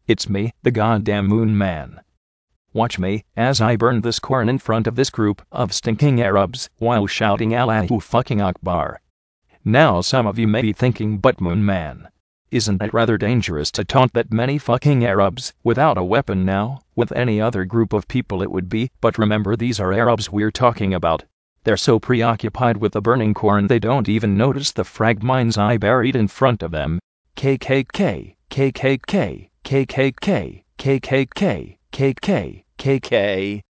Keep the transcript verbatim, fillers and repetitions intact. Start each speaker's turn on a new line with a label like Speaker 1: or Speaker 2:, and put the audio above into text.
Speaker 1: It's me, the goddamn Moon Man. Watch me, as I burn this corn in front of this group of stinking Arabs, while shouting Allahu fucking Akbar. Now some of you may be thinking, but Moon Man, isn't it rather dangerous to taunt that many fucking Arabs, without a weapon now? With any other group of people it would be, but remember these are Arabs we're talking about. They're so preoccupied with the burning corn they don't even notice the frag mines I buried in front of them. K K K, K K K, K K K, K K K, K K K, K K.